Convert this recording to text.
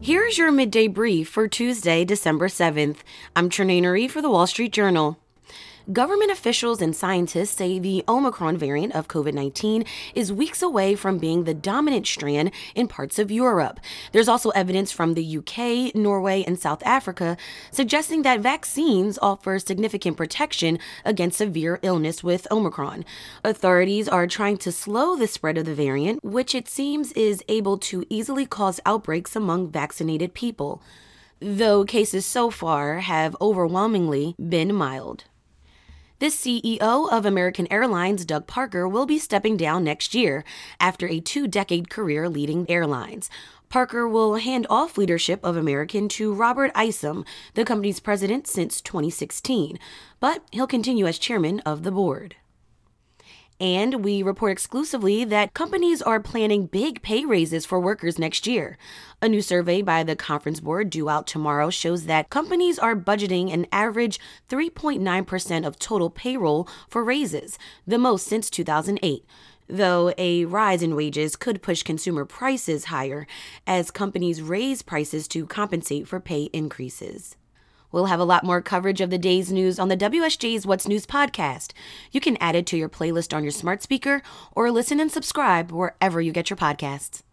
Here's your midday brief for Tuesday, December 7th. I'm Trinae Nuri for the Wall Street Journal. Government officials and scientists say the Omicron variant of COVID-19 is weeks away from being the dominant strand in parts of Europe. There's also evidence from the UK, Norway, and South Africa suggesting that vaccines offer significant protection against severe illness with Omicron. Authorities are trying to slow the spread of the variant, which it seems is able to easily cause outbreaks among vaccinated people, though cases so far have overwhelmingly been mild. The CEO of American Airlines, Doug Parker, will be stepping down next year after a 2-decade career leading airlines. Parker will hand off leadership of American to Robert Isom, the company's president since 2016, but he'll continue as chairman of the board. And we report exclusively that companies are planning big pay raises for workers next year. A new survey by the Conference Board due out tomorrow shows that companies are budgeting an average 3.9% of total payroll for raises, the most since 2008. Though a rise in wages could push consumer prices higher as companies raise prices to compensate for pay increases. We'll have a lot more coverage of the day's news on the WSJ's What's News podcast. You can add it to your playlist on your smart speaker or listen and subscribe wherever you get your podcasts.